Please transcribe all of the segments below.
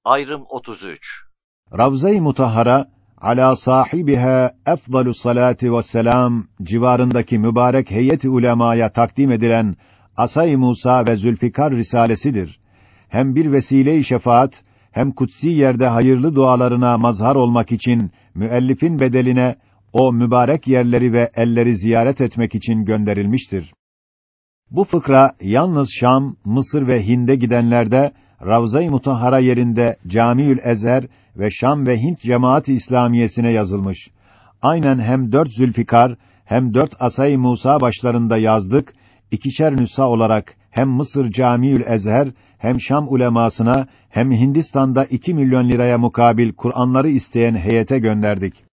Ayrım 33. Ravza-i Mutahhara ala sahibiha efdalus salati vesselam civarındaki mübarek heyet-i ulemaya takdim edilen Asay-ı Musa ve Zülfikar risalesidir. Hem bir vesile-i şefaat hem kutsi yerde hayırlı dualarına mazhar olmak için müellifin bedeline o mübarek yerleri ve elleri ziyaret etmek için gönderilmiştir. Bu fıkra yalnız Şam, Mısır ve Hind'e gidenlerde Ravza-i Mutahhara yerinde Camiül Ezher ve Şam ve Hint Cemaat-i İslamiyesine yazılmış. Aynen hem 4 Zülfikar hem 4 Asay-ı Musa başlarında yazdık. İkişer nüsha olarak hem Mısır Camiül Ezher hem Şam ulemasına hem Hindistan'da 2 milyon liraya mukabil Kur'anları isteyen heyete gönderdik.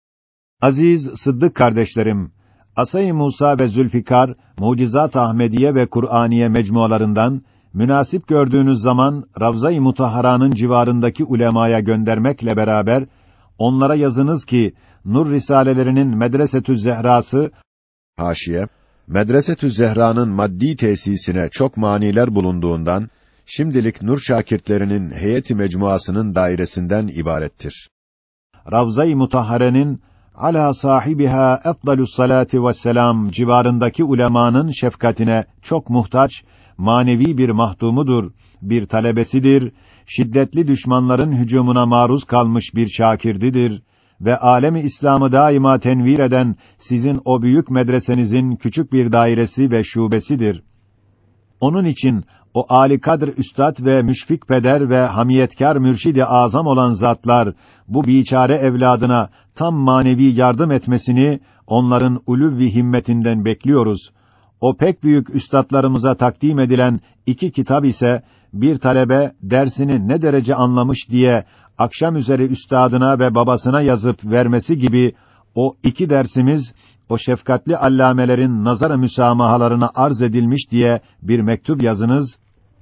Aziz Sıddık kardeşlerim, Asay-ı Musa ve Zülfikar, Mucizat-ı Ahmediye ve Kur'aniye mecmualarından münasip gördüğünüz zaman Ravza-i Mutahhara'nın civarındaki ulemaya göndermekle beraber onlara yazınız ki Nur risalelerinin Medresetü Zehra'sı Haşiye, Medresetü Zehra'nın maddi tesisine çok maniler bulunduğundan şimdilik Nur şakirtlerinin heyeti mecmuasının dairesinden ibarettir. Ravza-i Mutahhare'nin ala sahibiha efdalus salati vesselam civarındaki ulemanın şefkatine çok muhtaç, manevi bir mahdumudur, bir talebesidir, şiddetli düşmanların hücumuna maruz kalmış bir şakirdidir ve alemi İslam'ı daima tenvir eden sizin o büyük medresenizin küçük bir dairesi ve şubesidir. Onun için o âli kadr üstad ve müşfik peder ve hamiyetkar mürşid-i azam olan zatlar bu biçare evladına tam manevi yardım etmesini onların ulûv-i himmetinden bekliyoruz. O pek büyük üstadlarımıza takdim edilen 2 kitap ise bir talebe dersini ne derece anlamış diye akşam üzeri üstadına ve babasına yazıp vermesi gibi o 2 dersimiz o şefkatli allamelerin nazar-ı müsamahalarına arz edilmiş diye bir mektup yazınız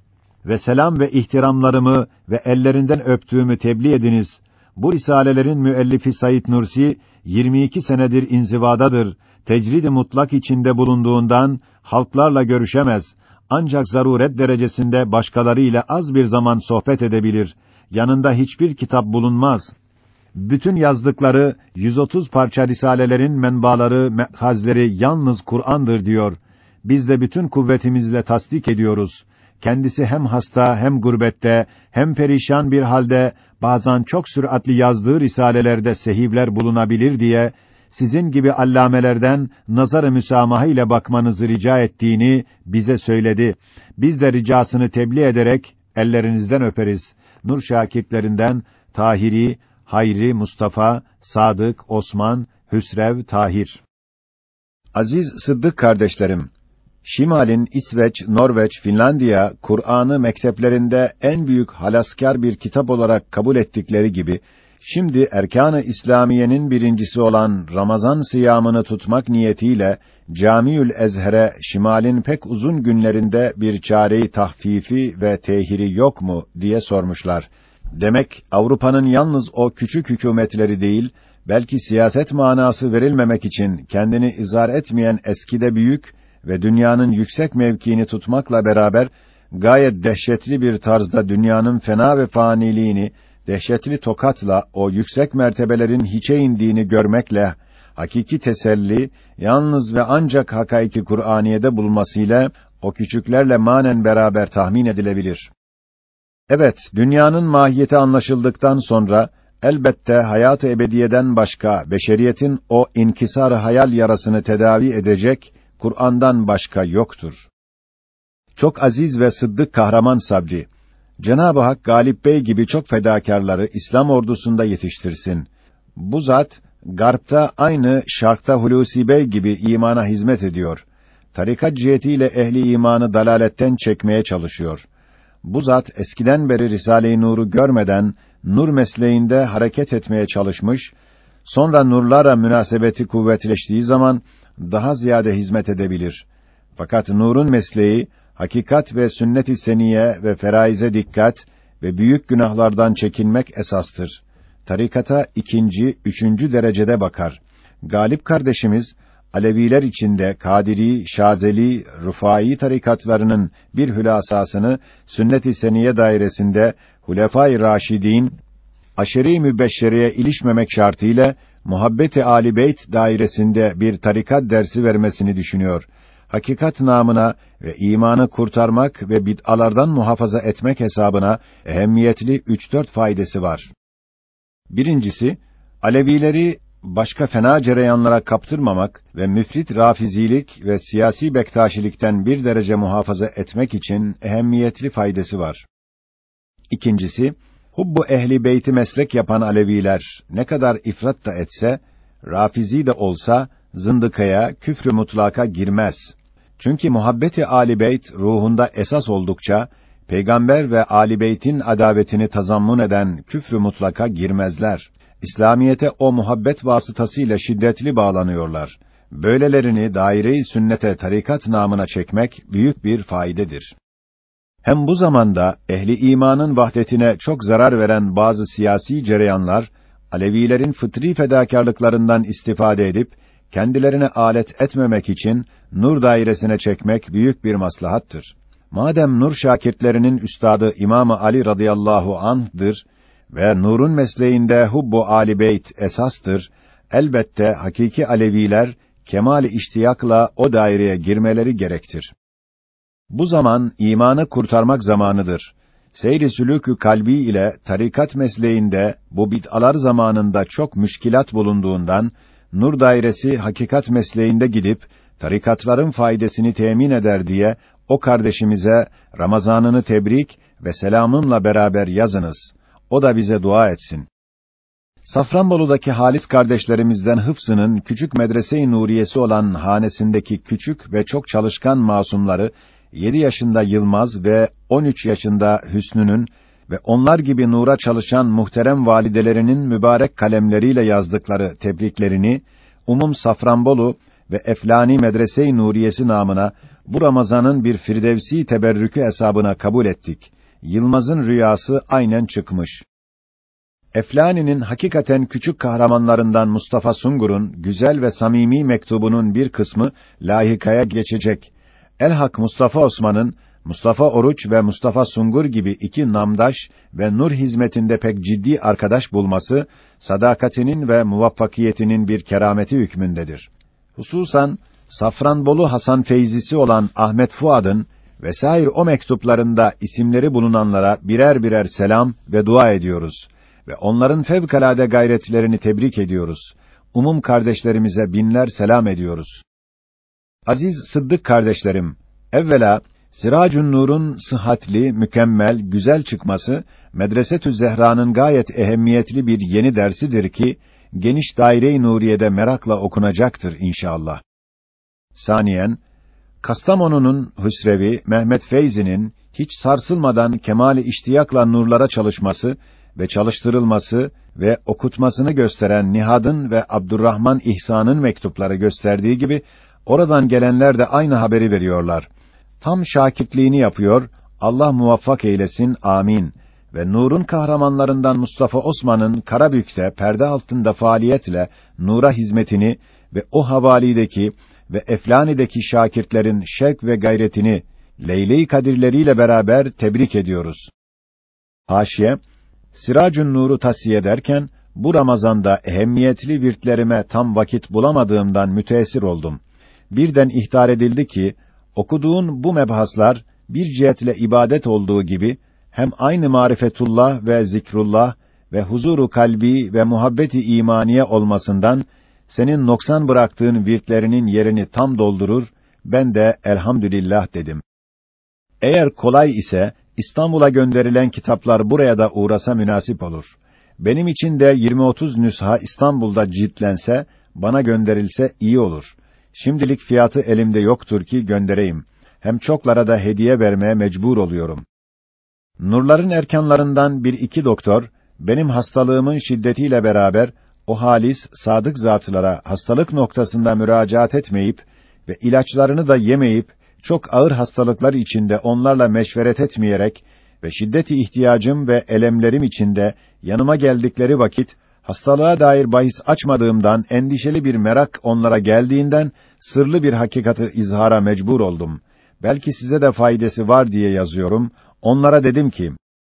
ve selam ve ihtiramlarımı ve ellerinden öptüğümü tebliğ ediniz. Bu risalelerin müellifi Said Nursi 22 senedir inzivadadır. Tecrid-i mutlak içinde bulunduğundan halklarla görüşemez. Ancak zaruret derecesinde başkalarıyla az bir zaman sohbet edebilir. Yanında hiçbir kitap bulunmaz. Bütün yazdıkları 130 parça risalelerin menbaları, mehazleri yalnız Kur'an'dır diyor. Biz de bütün kuvvetimizle tasdik ediyoruz. Kendisi hem hasta hem gurbette hem perişan bir halde bazen çok süratli yazdığı risalelerde sehivler bulunabilir diye sizin gibi allamelerden nazar-ı müsamaha ile bakmanızı rica ettiğini bize söyledi. Biz de ricasını tebliğ ederek ellerinizden öperiz. Nur şakirtlerinden Tahiri, Hayri, Mustafa, Sadık, Osman, Hüsrev, Tahir. Aziz Sıddık kardeşlerim, Şimal'in İsveç, Norveç, Finlandiya, Kur'an'ı mekteplerinde en büyük halaskâr bir kitap olarak kabul ettikleri gibi, şimdi Erkân-ı İslamiye'nin birincisi olan Ramazan sıyamını tutmak niyetiyle, Camiül Ezher'e Şimal'in pek uzun günlerinde bir çare-i tahfifi ve tehiri yok mu diye sormuşlar. Demek Avrupa'nın yalnız o küçük hükûmetleri değil, belki siyaset manası verilmemek için kendini izhar etmeyen eskide büyük ve dünyanın yüksek mevkiini tutmakla beraber gayet dehşetli bir tarzda dünyanın fena ve faniliğini dehşetli tokatla o yüksek mertebelerin hiçe indiğini görmekle hakiki teselli yalnız ve ancak hakaiki Kur'aniye'de bulunmasıyla o küçüklerle manen beraber tahmin edilebilir. Evet, dünyanın mahiyeti anlaşıldıktan sonra elbette hayat-ı ebediyeden başka beşeriyetin o inkisar-ı hayal yarasını tedavi edecek Kur'an'dan başka yoktur. Çok aziz ve sıddık kahraman Sabri, Cenab-ı Hak Galip Bey gibi çok fedakârları İslam ordusunda yetiştirsin. Bu zat Garp'ta aynı Şark'ta Hulusi Bey gibi imana hizmet ediyor. Tarikat cihetiyle ehli imanı dalaletten çekmeye çalışıyor. Bu zat eskiden beri Risale-i Nur'u görmeden nur mesleğinde hareket etmeye çalışmış, sonra nurlara münasebeti kuvvetleştiği zaman daha ziyade hizmet edebilir. Fakat nurun mesleği hakikat ve sünnet-i seniye ve feraize dikkat ve büyük günahlardan çekinmek esastır. Tarikata 2., 3. derecede bakar. Galip kardeşimiz Aleviler içinde Kadiri, Şazeli, Rıfai tarikatlarının bir hülasasını sünnet-i seniyye dairesinde Hulefâ-i Raşidîn, Aşere-i Mübeşşere'ye ilişmemek şartıyla Muhabbet-i Âli Beyt dairesinde bir tarikat dersi vermesini düşünüyor. Hakikat namına ve imanı kurtarmak ve bid'alardan muhafaza etmek hesabına ehemmiyetli 3-4 faydası var. Birincisi, Alevileri başka fena cereyanlara kaptırmamak ve müfrit rafizilik ve siyasi bektaşilikten bir derece muhafaza etmek için ehemmiyetli faydası var. İkincisi, hubbu ehli beyti meslek yapan Aleviler ne kadar ifrat da etse, rafizi de olsa zındıkaya, küfrü mutlaka girmez. Çünkü muhabbeti âli beyt ruhunda esas oldukça, peygamber ve âli beytin adavetini tazammun eden küfrü mutlaka girmezler. İslamiyete o muhabbet vasıtasıyla şiddetli bağlanıyorlar. Böylelerini daire-i sünnete tarikat namına çekmek büyük bir faydedir. Hem bu zamanda ehli imanın vahdetine çok zarar veren bazı siyasi cereyanlar, Alevilerin fıtri fedakârlıklarından istifade edip, kendilerine alet etmemek için nur dairesine çekmek büyük bir maslahattır. Madem nur şakirtlerinin üstadı İmam-ı Ali radıyallahu anh'dır ve nurun mesleğinde hubbu âli beyt esastır, elbette hakiki Aleviler kemal-i iştiyakla o daireye girmeleri gerektir. Bu zaman imanı kurtarmak zamanıdır. Seyr-i sülûk-ü kalbi ile tarikat mesleğinde bu bid'alar zamanında çok müşkilat bulunduğundan nur dairesi hakikat mesleğinde gidip tarikatların faydasını temin eder diye o kardeşimize Ramazanını tebrik ve selamımla beraber yazınız. O da bize dua etsin. Safranbolu'daki halis kardeşlerimizden Hıfzı'nın küçük medrese-i nuriyesi olan hanesindeki küçük ve çok çalışkan masumları 7 yaşında Yılmaz ve 13 yaşında Hüsnü'nün ve onlar gibi nura çalışan muhterem validelerinin mübarek kalemleriyle yazdıkları tebriklerini Safranbolu ve Eflani Medrese-i Nuriyesi namına bu Ramazan'ın bir firdevsi teberrükü hesabına kabul ettik. Yılmaz'ın rüyası aynen çıkmış. Eflani'nin hakikaten küçük kahramanlarından Mustafa Sungur'un güzel ve samimi mektubunun bir kısmı lahikaya geçecek. Elhak Mustafa Osman'ın Mustafa Oruç ve Mustafa Sungur gibi iki namdaş ve nur hizmetinde pek ciddi arkadaş bulması, sadakatinin ve muvaffakiyetinin bir kerameti hükmündedir. Hususan, Safranbolu Hasan Feyzisi olan Ahmet Fuad'ın vesaire o mektuplarında isimleri bulunanlara birer birer selam ve dua ediyoruz ve onların fevkalade gayretlerini tebrik ediyoruz. Kardeşlerimize binler selam ediyoruz. Aziz Sıddık kardeşlerim, evvela Siracun Nur'un sıhhatli, mükemmel, güzel çıkması Medresetü Zehra'nın gayet ehemmiyetli bir yeni dersidir ki geniş daire-i nuriyede merakla okunacaktır inşallah. Saniyen, Kastamonu'nun Hüsrevi Mehmet Feyzi'nin hiç sarsılmadan kemâl-i iştiyakla nurlara çalışması ve çalıştırılması ve okutmasını gösteren Nihad'ın ve Abdurrahman İhsan'ın mektupları gösterdiği gibi oradan gelenler de aynı haberi veriyorlar. Tam şakirtliğini yapıyor, Allah muvaffak eylesin, amin. Ve nurun kahramanlarından Mustafa Osman'ın Karabük'te perde altında faaliyetle nura hizmetini ve o havalideki ve Eflani'deki şakirtlerin şevk ve gayretini Leyle-i Kadirleriyle beraber tebrik ediyoruz. Haşiye, Siracun Nur'u tavsiye ederken bu Ramazan'da ehemmiyetli virtlerime tam vakit bulamadığımdan müteessir oldum. Birden ihtar edildi ki okuduğun bu mebhaslar bir cihetle ibadet olduğu gibi hem aynı marifetullah ve zikrullah ve huzuru kalbi ve muhabbeti imaniye olmasından senin noksan bıraktığın virtlerinin yerini tam doldurur. Ben de elhamdülillah dedim. Eğer kolay ise İstanbul'a gönderilen kitaplar buraya da uğrasa münasip olur. Benim için de 20-30 nüsha İstanbul'da ciltlense, bana gönderilse iyi olur. Şimdilik fiyatı elimde yoktur ki göndereyim. Hem çoklara da hediye vermeye mecbur oluyorum. Nurların erkanlarından bir iki doktor, benim hastalığımın şiddetiyle beraber, o halis, sadık zatlara hastalık noktasında müracaat etmeyip ve ilaçlarını da yemeyip, çok ağır hastalıklar içinde onlarla meşveret etmeyerek ve şiddeti ihtiyacım ve elemlerim içinde yanıma geldikleri vakit, Hastalığa dair bahis açmadığımdan endişeli bir merak onlara geldiğinden sırlı bir hakikati izhara mecbur oldum. Belki size de faydası var diye yazıyorum. Onlara dedim ki,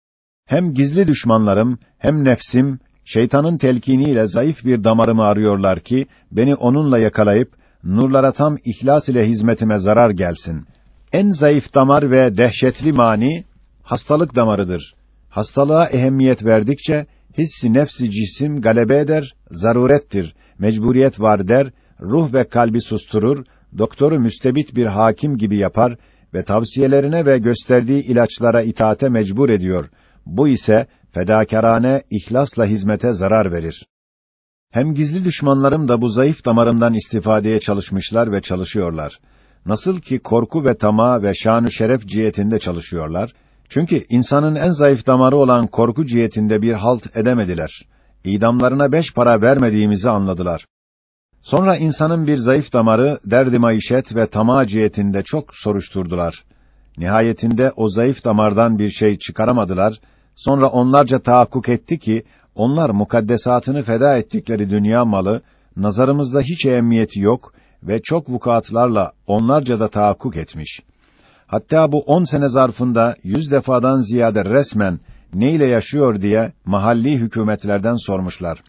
hem gizli düşmanlarım hem nefsim şeytanın telkiniyle zayıf bir damarımı arıyorlar ki beni onunla yakalayıp nurlara tam ihlas ile hizmetime zarar gelsin. En zayıf damar ve dehşetli mani hastalık damarıdır. Hastalığa ehemmiyet verdikçe hissi nefsi cisim galebe eder, zarurettir, mecburiyet var der, ruh ve kalbi susturur, doktoru müstebit bir hakim gibi yapar ve tavsiyelerine ve gösterdiği ilaçlara itaate mecbur ediyor. Bu ise fedakârane ihlasla hizmete zarar verir. Hem gizli düşmanlarım da bu zayıf damarımdan istifadeye çalışmışlar ve çalışıyorlar. Nasıl ki korku ve tamah ve şan-ı şeref cihetinde çalışıyorlar. Çünkü insanın en zayıf damarı olan korku cihetinde bir halt edemediler. İdamlarına 5 para vermediğimizi anladılar. Sonra insanın bir zayıf damarı derdi maişet ve tamah cihetinde çok soruşturdular. Nihayetinde o zayıf damardan bir şey çıkaramadılar. Sonra onlarca tahakkuk etti ki onlar mukaddesatını feda ettikleri dünya malı nazarımızda hiç ehemmiyeti yok ve çok vukuatlarla onlarca da tahakkuk etmiş. Hatta bu 10 sene zarfında 100 defadan ziyade resmen ne ile yaşıyor diye mahalli hükümetlerden sormuşlar.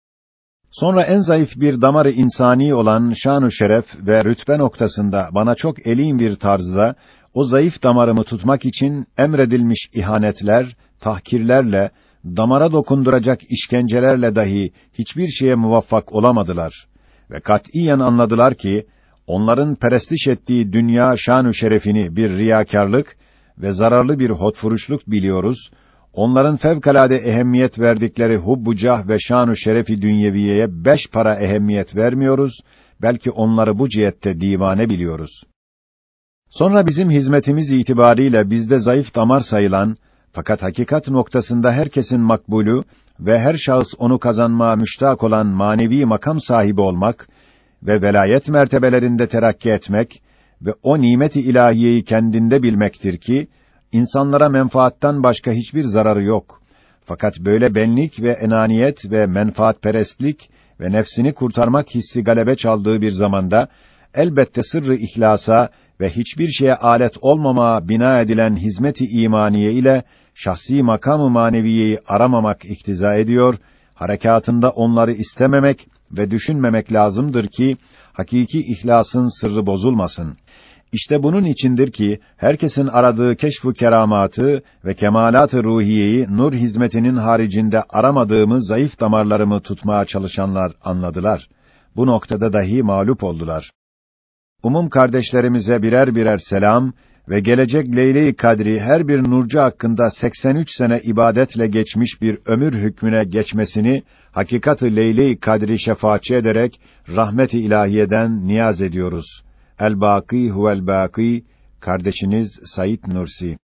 Sonra en zayıf bir damarı insani olan şan-ı şeref ve rütbe noktasında bana çok elin bir tarzda o zayıf damarımı tutmak için emredilmiş ihanetler, tahkirlerle, damara dokunduracak işkencelerle dahi hiçbir şeye muvaffak olamadılar. Ve katiyen anladılar ki, onların perestiş ettiği dünya şan-ı şerefini bir riyakârlık ve zararlı bir hotfuruşluk biliyoruz, onların fevkalade ehemmiyet verdikleri hubbu cah ve şan-ı şerefi dünyeviyeye 5 para ehemmiyet vermiyoruz, belki onları bu cihette divane biliyoruz. Sonra bizim hizmetimiz itibariyle bizde zayıf damar sayılan, fakat hakikat noktasında herkesin makbulü ve her şahıs onu kazanmaya müştak olan manevi makam sahibi olmak ve velayet mertebelerinde terakki etmek ve o nimet-i ilahiyeyi kendinde bilmektir ki, insanlara menfaattan başka hiçbir zararı yok. Fakat böyle benlik ve enaniyet ve menfaatperestlik ve nefsini kurtarmak hissi galebe çaldığı bir zamanda, elbette sırrı ihlasa ve hiçbir şeye alet olmamaya bina edilen hizmet-i imaniye ile şahsi makam-ı maneviyeyi aramamak iktiza ediyor, harekatında onları istememek ve düşünmemek lazımdır ki, hakiki ihlasın sırrı bozulmasın. İşte bunun içindir ki, herkesin aradığı keşf-ü keramatı ve kemalat-ı ruhiyeyi nur hizmetinin haricinde aramadığımı zayıf damarlarımı tutmaya çalışanlar anladılar. Bu noktada dahi mağlup oldular. Umum kardeşlerimize birer birer selam ve gelecek Leyle-i Kadri her bir nurcu hakkında 83 sene ibadetle geçmiş bir ömür hükmüne geçmesini hakikat-ı Leyle-i Kadri şefaatçi ederek rahmet-i ilahiyeden niyaz ediyoruz. El-Bâkî huvel-Bâkî, kardeşiniz Said Nursi.